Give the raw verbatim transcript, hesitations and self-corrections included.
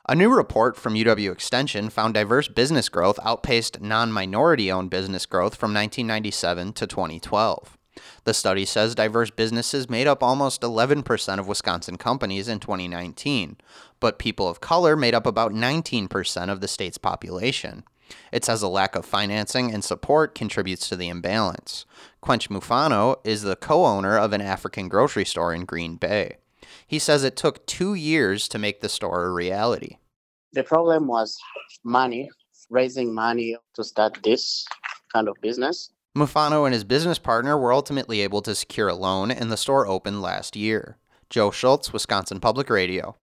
A new report from U W Extension found diverse business growth outpaced non-minority-owned business growth from nineteen ninety-seven to twenty twelve. The study says diverse businesses made up almost eleven percent of Wisconsin companies in twenty nineteen, but people of color made up about nineteen percent of the state's population. It says a lack of financing and support contributes to the imbalance. Quench Mufano is the co-owner of an African grocery store in Green Bay. He says it took two years to make the store a reality. The problem was money, raising money to start this kind of business. Mufano and his business partner were ultimately able to secure a loan, and the store opened last year. Joe Schultz, Wisconsin Public Radio.